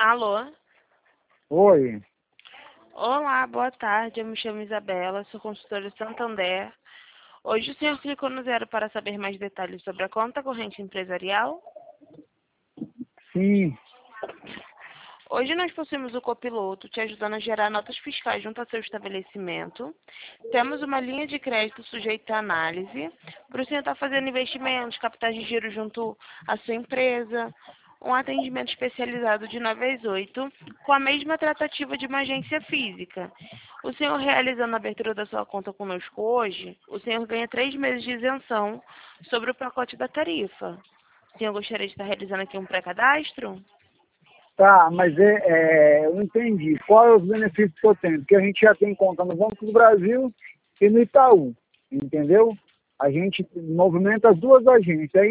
Alô? Oi. Olá, boa tarde. Eu me chamo Isabela, sou consultora Santander. Hoje o senhor clicou no 0 para saber mais detalhes sobre a conta corrente empresarial? Sim. Hoje nós possuímos o copiloto te ajudando a gerar notas fiscais junto ao seu estabelecimento. Temos uma linha de crédito sujeita à análise para o senhor estar fazendo investimentos, capitais de giro junto à sua empresa. Um atendimento especializado de 9 às 8, com a mesma tratativa de uma agência física. O senhor realizando a abertura da sua conta conosco hoje, o senhor ganha 3 meses de isenção sobre o pacote da tarifa. O senhor gostaria de estar realizando aqui um pré-cadastro? Tá, mas eu entendi. Qual é os benefícios que eu tenho? Porque a gente já tem conta no Banco do Brasil e no Itaú, entendeu? A gente movimenta as duas agências. Aí